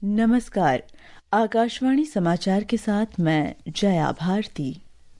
नमस्कार। आकाशवाणी समाचार के साथ मैं जया भारती।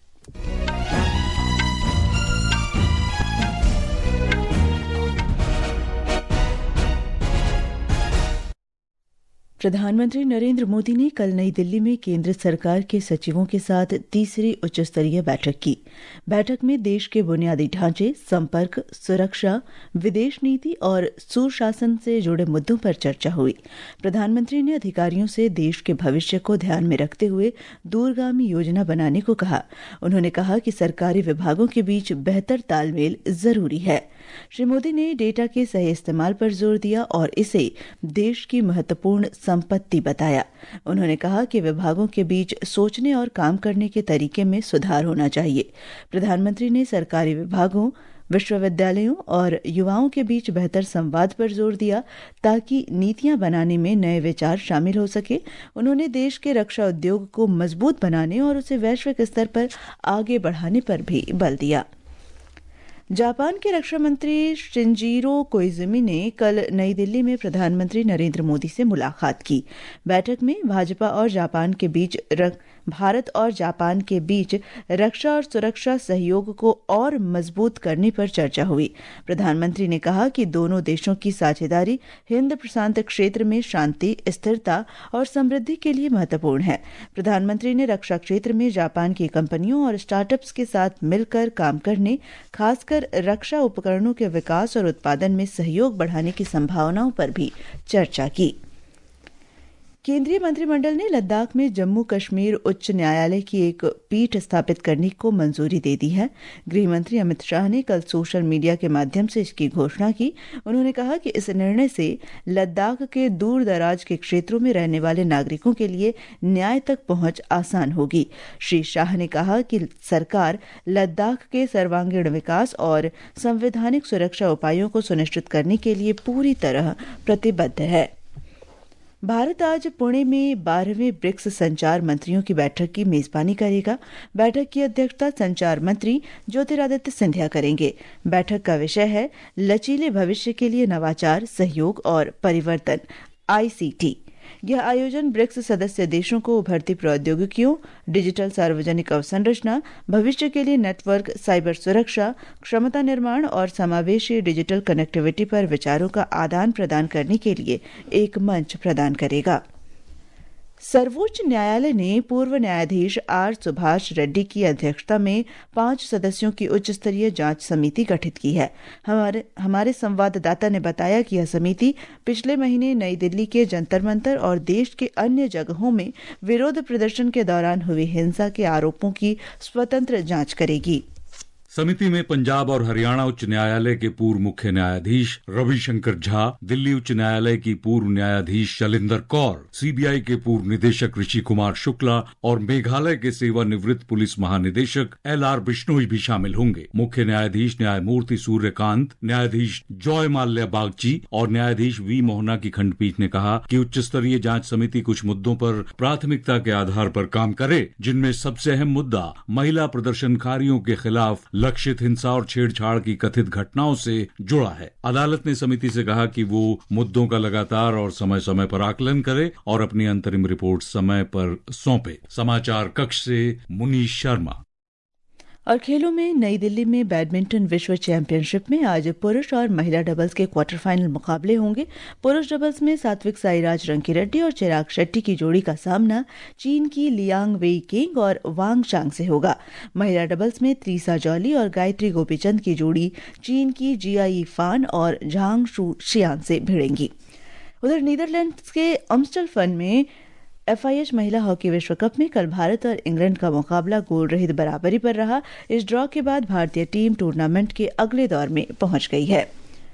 प्रधानमंत्री नरेंद्र मोदी ने कल नई दिल्ली में केंद्र सरकार के सचिवों के साथ तीसरी उच्चस्तरीय बैठक की। बैठक में देश के बुनियादी ढांचे, संपर्क, सुरक्षा, विदेश नीति और सुशासन से जुड़े मुद्दों पर चर्चा हुई। प्रधानमंत्री ने अधिकारियों से देश के भविष्य को ध्यान में रखते हुए दूरगामी योजना बनाने को कहा। उन्होंने कहा कि सरकारी विभागों के बीच बेहतर तालमेल जरूरी है। श्री मोदी ने डेटा के सही इस्तेमाल पर जोर दिया और इसे देश की महत्वपूर्ण संपत्ति बताया। उन्होंने कहा कि विभागों के बीच सोचने और काम करने के तरीके में सुधार होना चाहिए। प्रधानमंत्री ने सरकारी विभागों, विश्वविद्यालयों और युवाओं के बीच बेहतर संवाद पर जोर दिया ताकि नीतियां बनाने में नए विचार शामिल हो सके। उन्होंने देश के रक्षा उद्योग को मजबूत बनाने और उसे वैश्विक स्तर पर आगे बढ़ाने पर भी बल दिया। जापान के रक्षा मंत्री शिंजीरो कोइजुमी ने कल नई दिल्ली में प्रधानमंत्री नरेंद्र मोदी से मुलाकात की। बैठक में भारत और जापान के बीच रक्षा और सुरक्षा सहयोग को और मजबूत करने पर चर्चा हुई। प्रधानमंत्री ने कहा कि दोनों देशों की साझेदारी हिंद प्रशांत क्षेत्र में शांति, स्थिरता और समृद्धि के लिए महत्वपूर्ण है। प्रधानमंत्री ने रक्षा क्षेत्र में जापान की कंपनियों और स्टार्टअप्स के साथ मिलकर काम करने, खासकर रक्षा उपकरणों के विकास और उत्पादन में सहयोग बढ़ाने की संभावनाओं पर भी चर्चा की। केंद्रीय मंत्रिमंडल ने लद्दाख में जम्मू कश्मीर उच्च न्यायालय की एक पीठ स्थापित करने को मंजूरी दे दी है। गृह मंत्री अमित शाह ने कल सोशल मीडिया के माध्यम से इसकी घोषणा की। उन्होंने कहा कि इस निर्णय से लद्दाख के दूर दराज के क्षेत्रों में रहने वाले नागरिकों के लिए न्याय तक पहुंच आसान होगी। श्री शाह ने कहा कि सरकार लद्दाख के सर्वांगीण विकास और संवैधानिक सुरक्षा उपायों को सुनिश्चित करने के लिए पूरी तरह प्रतिबद्ध है। भारत आज पुणे में 12वें ब्रिक्स संचार मंत्रियों की बैठक की मेजबानी करेगा। बैठक की अध्यक्षता संचार मंत्री ज्योतिरादित्य सिंधिया करेंगे। बैठक का विषय है लचीले भविष्य के लिए नवाचार, सहयोग और परिवर्तन, ICT। यह आयोजन ब्रिक्स सदस्य देशों को उभरती प्रौद्योगिकियों, डिजिटल सार्वजनिक अवसंरचना, भविष्य के लिए नेटवर्क, साइबर सुरक्षा, क्षमता निर्माण और समावेशी डिजिटल कनेक्टिविटी पर विचारों का आदान प्रदान करने के लिए एक मंच प्रदान करेगा। सर्वोच्च न्यायालय ने पूर्व न्यायाधीश R सुभाष रेड्डी की अध्यक्षता में 5 सदस्यों की उच्च स्तरीय जांच समिति गठित की है। हमारे संवाददाता ने बताया कि यह समिति पिछले महीने नई दिल्ली के जंतर मंतर और देश के अन्य जगहों में विरोध प्रदर्शन के दौरान हुई हिंसा के आरोपों की स्वतंत्र जांच करेगी। समिति में पंजाब और हरियाणा उच्च न्यायालय के पूर्व मुख्य न्यायाधीश रविशंकर झा, दिल्ली उच्च न्यायालय की पूर्व न्यायाधीश शैलेंद्र कौर, CBI के पूर्व निदेशक ऋषि कुमार शुक्ला और मेघालय के सेवानिवृत्त पुलिस महानिदेशक LR बिश्नोई भी शामिल होंगे। मुख्य न्यायाधीश न्यायमूर्ति सूर्यकांत, न्यायाधीश जॉय माल्या बागची और न्यायाधीश V मोहना की खंडपीठ ने कहा कि उच्च स्तरीय जांच समिति कुछ मुद्दों पर प्राथमिकता के आधार पर काम करे, जिनमें सबसे अहम मुद्दा महिला प्रदर्शनकारियों के खिलाफ लक्षित हिंसा और छेड़छाड़ की कथित घटनाओं से जुड़ा है। अदालत ने समिति से कहा कि वो मुद्दों का लगातार और समय समय पर आकलन करे और अपनी अंतरिम रिपोर्ट समय पर सौंपे। समाचार कक्ष से मुनीश शर्मा। और खेलों में नई दिल्ली में बैडमिंटन विश्व चैंपियनशिप में आज पुरुष और महिला डबल्स के क्वार्टर फाइनल मुकाबले होंगे। पुरुष डबल्स में सात्विक साईराज रंकीरेड्डी और चिराग शेट्टी की जोड़ी का सामना चीन की लियांग वेई किंग और वांग चांग से होगा। महिला डबल्स में त्रिसा जॉली और गायत्री गोपीचंद की जोड़ी चीन की जियाई फान और झांग शू शियान से भिड़ेंगी। उधर नीदरलैंड्स के एम्स्टलफन में FIH महिला हॉकी विश्व कप में कल भारत और इंग्लैंड का मुकाबला गोल रहित बराबरी पर रहा। इस ड्रॉ के बाद भारतीय टीम टूर्नामेंट के अगले दौर में पहुंच गई है।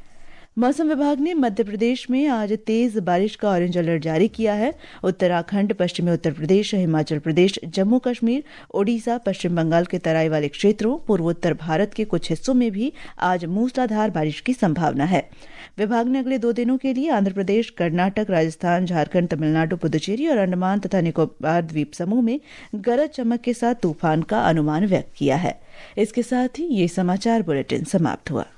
मौसम विभाग ने मध्य प्रदेश में आज तेज बारिश का ऑरेंज अलर्ट जारी किया है। उत्तराखंड, पश्चिमी उत्तर प्रदेश, हिमाचल प्रदेश, जम्मू कश्मीर, ओडिशा, पश्चिम बंगाल के तराई वाले क्षेत्रों, पूर्वोत्तर भारत के कुछ हिस्सों में भी आज मूसलाधार बारिश की संभावना है। विभाग ने अगले 2 दिनों के लिए आंध्र प्रदेश, कर्नाटक, राजस्थान, झारखंड, तमिलनाडु, पुदुचेरी और अंडमान तथा निकोबार द्वीप समूह में गरज चमक के साथ तूफान का अनुमान व्यक्त किया है। इसके साथ ही ये समाचार बुलेटिन समाप्त हुआ।